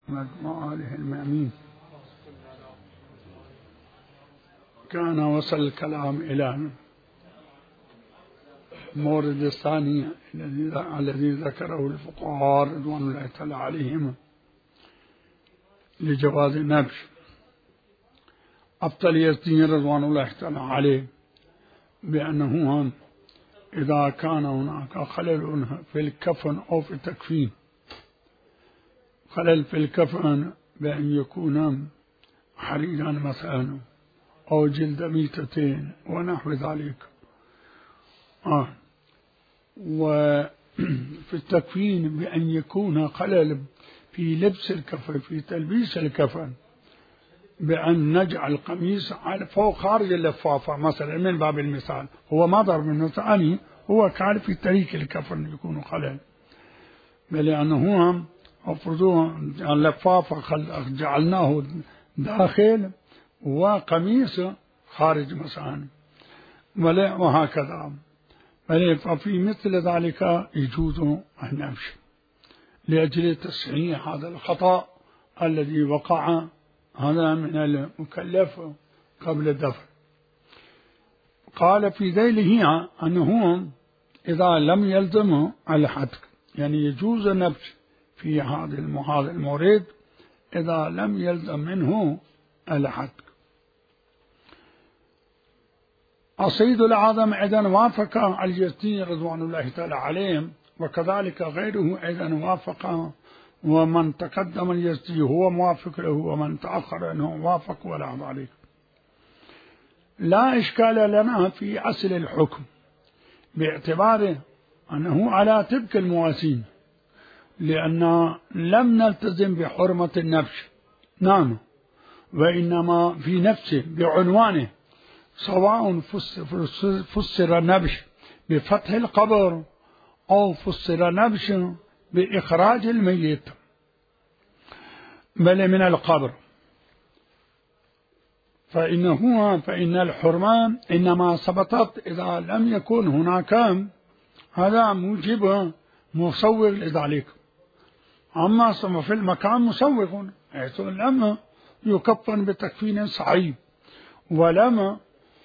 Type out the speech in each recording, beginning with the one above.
وآله المأمين. كان وصل الكلام إلى المورد الثاني الذي ذكره الفقهاء رضوان الله تعالى عليهم لجواز النبش. أبطل يزيد رضوان الله تعالى عليه بأنه إذا كان هناك خلل في الكفن أو في التكفين، خلل في الكفن بأن يكون حريرا مثلا أو جلد ميتتين ونحو ذلك، وفي التكفين بأن يكون خلل في لبس الكفن، في تلبيس الكفن، بأن نجعل القميص على فوق خارج اللفافة مثلا من باب المثال، هو ما ضرب منه ثاني، هو كان في طريق الكفن يكون خلل، بل لأنه أفرضوه اللفافة جعلناه داخل وقميص خارج مثلا وهكذا، ففي مثل ذلك يجوز النبش لأجل تصحيح هذا الخطأ الذي وقع هذا من المكلف قبل الدفن. قال في ذيله أنه إذا لم يلزمه الحتك، يعني يجوز النبش في هذا المورد إذا لم يلزم منه الحتك. السيد الأعظم أيضا وافق اليزدي رضوان الله تعالى عليهم، وكذلك غيره أيضا وافق، ومن تقدم اليزدي هو موافق له ومن تأخر أنه موافق ولا ذلك. لا إشكال لنا في أصل الحكم باعتباره أنه على تلك المواسين، لأن لم نلتزم بحرمة النبش نعم، وإنما في نفسه بعنوانه، سواء فسر النبش بفتح القبر أو فسر النبش بإخراج الميت بل من القبر، فإن الحرمة إنما ثبتت إذا لم يكن هناك هذا موجب مسوغ لذلك. أما في المكان مسوغ حيث لم يكفن بتكفين صحيح ولم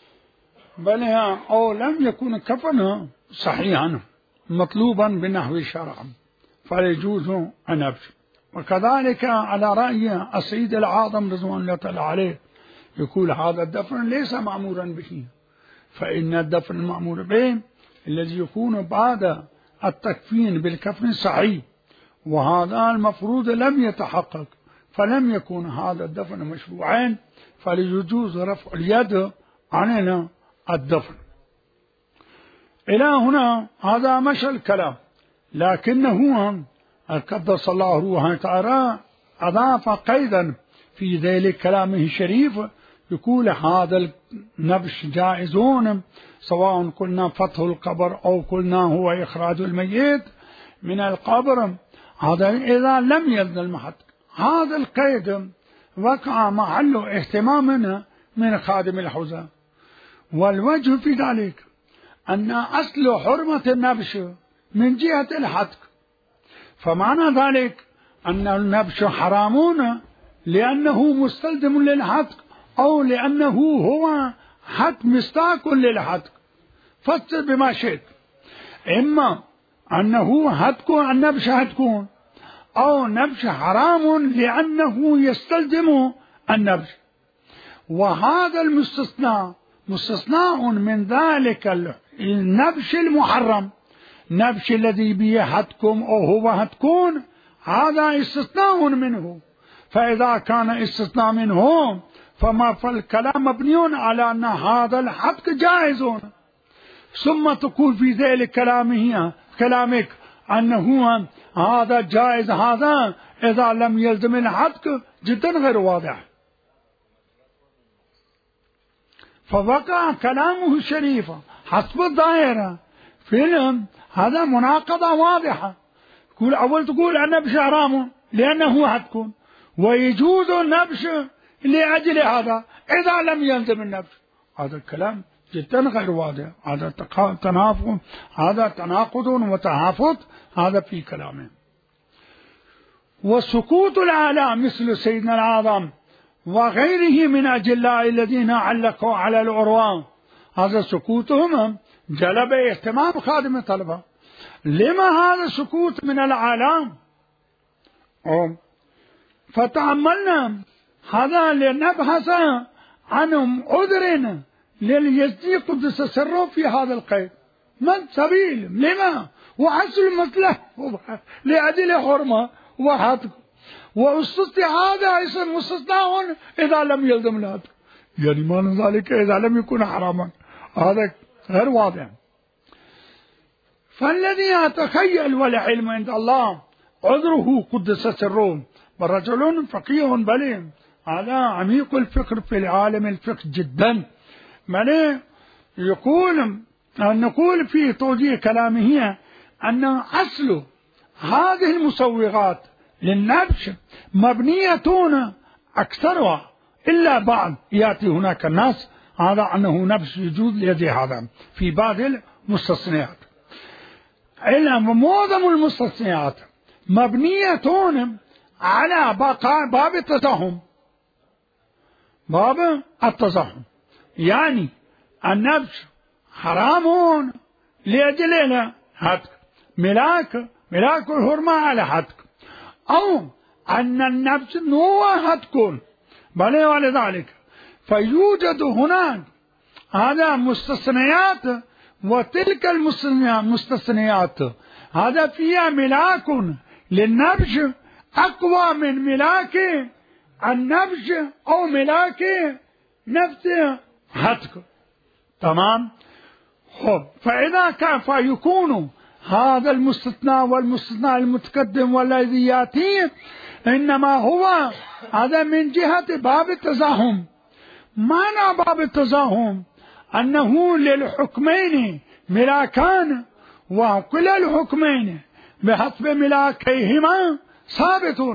أو لم يكن كفنه صحيحا مطلوبا بنحو الشرع فيجوز النبش. وكذلك على رأي السيد الأعظم رضوان الله تعالى عليه يقول هذا الدفن ليس مأمورا به، فإن الدفن المأمور به الذي يكون بعد التكفين بالكفن صحيح، وهذا المفروض لم يتحقق، فلم يكن هذا الدفن مشروعا، فليجوز رفع اليد عن الدفن. إلى هنا هذا مشى الكلام، لكنه قدس الله روحه تعالى أضاف قيدا في ذلك كلامه الشريف، يقول هذا النبش جائزون سواء قلنا فتح القبر أو قلنا هو إخراج الميت من القبر، هذا إذا لم يلزم الحتك. هذا القيد وقع محله اهتمامنا من خادم الحوزة، والوجه في ذلك أن أصل حرمة النبش من جهة الحتك، فمعنى ذلك أن النبش حرامون لأنه مستلزم للحتك أو لأنه هو حتك مستاق للحتك، فسر بما شئت، إما أنه حتك النبش حتكون أو نبش حرام لأنه يستلزم النبش. وهذا المستثناء مستثناء من ذلك النبش المحرم، نبش الذي به حتكم أو هو حتكون، هذا استثناء منه، فإذا كان استثناء منه فالكلام مبني على أن هذا الحتك جائز، ثم تقول في ذلك كلامك أنه هذا جائز، هذا إذا لم يلزم الحتك جدا غير واضح، فوقع كلامه الشريف حسب الظاهرة فيلم هذا مناقضة واضحة. أول تقول النبش حرام لأنه حتكون، ويجوز النبش لأجل هذا إذا لم يلزم النبش، هذا الكلام جدا غير واضح، هذا تناقض وتهافت هذا في كلامه. وسكوت العالم مثل سيدنا الأعظم وغيره من أجلاء الذين علقوا على العروة، هذا سكوتهم جلب اهتمام خادم الطلبة. لما هذا السكوت من العالم؟ فتأملنا هذا لنبحث عن عذر لليزدي قدس سره في هذا القيد. من سبيل؟ لما؟ وحصل مثله لأجل حرمة وحدك، هذا اسم مستثنى إذا لم يلزم الهدك، يعني معنى ذلك إذا لم يكن حراما، هذا غير واضح. فالذي يتخيل والعلم عند الله عذره قدس سره، ورجل فقيه بليم، هذا عميق الفكر في العالم الفقه جدا، بل نقول في توجيه كلامه أن أصل هذه المسوغات للنبش مبنية أكثرها إلا بعض يأتي هناك الناس هذا أنه نبش يجوز ليد هذا في بعض المستثنيات، إلا معظم المستثنيات مبنية على باب التزاحم، باب التزاحم، يعني النبش حرام لأجل هتك ملاك الحرمة على هتك، أو أن النبش نوع هتكون بل ولذلك فيوجد هناك هذا مستثنيات، وتلك المستثنيات هذا فيها ملاك للنبش أقوى من ملاك النبش أو ملاك نفس هتك. تمام. فإذا كان فيكون هذا المستثنى والمستثنى المتقدم والذي يأتي إنما هو هذا من جهة باب التزاحم. معنى باب التزاحم أنه للحكمين ملاكان، وكلا الحكمين بحسب ملاكيهما ثابت،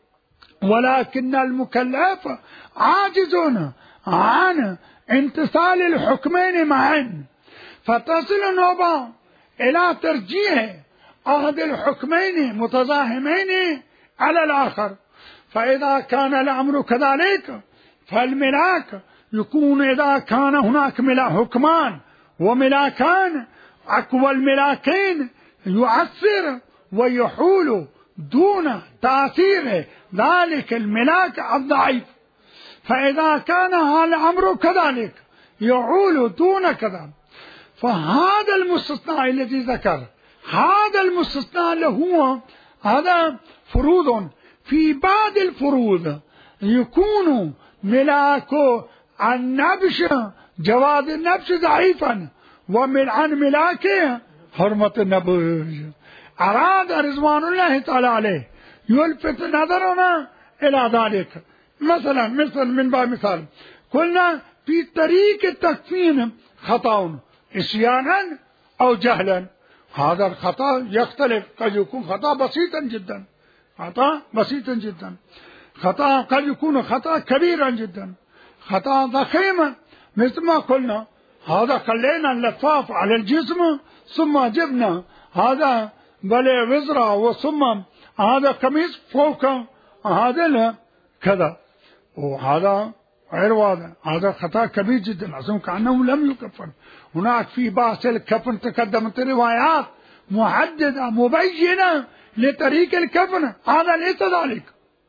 ولكن المكلف عاجز عن امتثال الحكمين معا، فتصل النوبة إلى ترجيح أحد الحكمين متزاحمين على الآخر. فإذا كان الأمر كذلك فالملاك يكون إذا كان هناك حكمان وملاكان، أقوى الملاكين يؤثر ويحول دون تأثير ذلك الملاك الضعيف. فإذا كان الأمر كذلك يحول دون كذا، فهذا المستثنى الذي ذكر، هذا المستثنى له هذا فروض، في بعض الفروض يكون ملاك النبش جواز النبش ضعيفا، عن ملاك حرمة النبش. أراد رضوان الله تعالى عليه يلفت نظرنا إلى ذلك. مثلا من باب مثال قلنا في طريق التكفين خطأ عصيانا أو جهلا، هذا الخطأ يختلف، قد يكون خطأ بسيطا جدا، خطأ بسيطا جدا، خطأ قد يكون خطأ كبيرا جدا، خطأ ضخيما، مثل ما قلنا هذا خلينا اللفاف على الجسم ثم جبنا هذا بل وزرة وثم هذا قميص فوق هذا كذا، وهذا غير واضح، هذا خطأ كبير جدا، أصلا كأنه لم يكفن. هناك في بحث الكفن تقدمت روايات محددة مبينة لطريق الكفن، هذا ليس ذلك.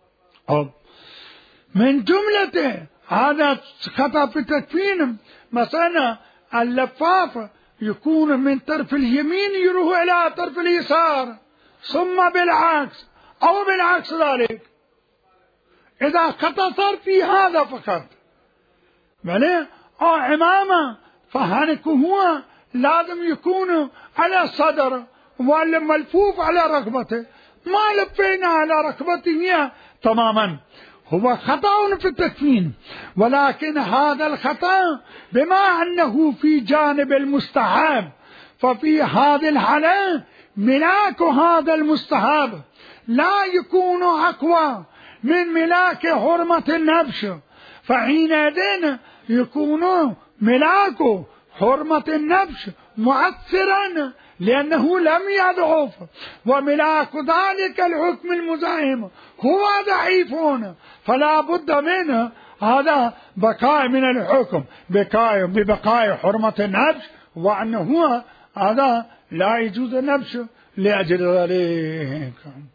من جملة هذا خطأ في التكفين مثلا اللفاف يكون من طرف اليمين يروح إلى طرف اليسار ثم بالعكس أو بالعكس ذلك، إذا خطأ صار في هذا فقط بل أو عمامة، فهنك هو لازم يكون على الصدر ولا ملفوف على ركبته، ما لفينا على ركبته تماما، هو خطأ في التكفين، ولكن هذا الخطأ بما أنه في جانب المستحب، ففي هذه الحالة ملاك هذا المستحب لا يكون أقوى من ملاك حرمة النبش، فحينئذ يكون ملاك حرمة النبش مؤثرا لأنه لم يضعف، وملاك ذلك الحكم المزاحم هو ضعيف، فلا بد منه هذا بقاء من الحكم ببقاء حرمة النفس، وأنه هو هذا لا يجوز النفس لأجل ذلك.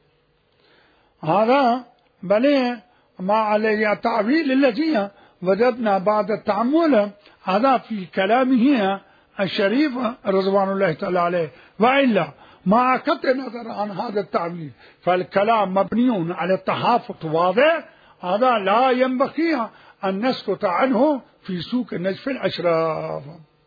هذا بل ما عليه التعويل الذي وجدنا بعد التأمل هذا في كلامه الشريف رضوان الله تعالى عليه، وإلا مع قطع النظر عن هذا التعويل فالكلام مبني على التحافظ واضح، هذا لا ينبغي أن نسكت عنه في سوق النجف الأشراف.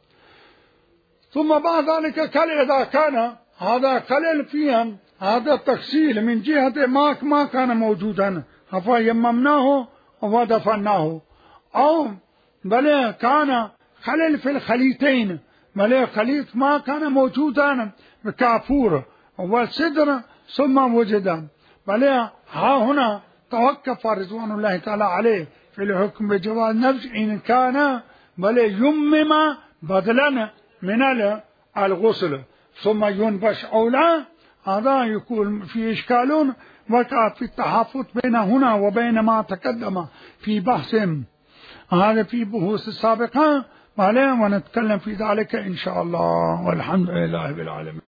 ثم بعد ذلك إذا كان هذا قليل فيهم هذا التفصيل من جهة ما كان موجودا فيممناه ودفناه، أو بل كان خلل في الخليتين، بل خليط ما كان موجودا بكافور والسدر ثم وجد، بل ها هنا توقف رضوان الله تعالى عليه في الحكم بجواز النفس إن كان بل يمم بدلا من الغسل ثم ينبش أو لا. هذا يكون في إشكال وقع في التحافظ بين هنا وبين ما تقدم في بحث هذا في بحوث السابقة، ونتكلم في ذلك إن شاء الله، والحمد لله بالعالمين.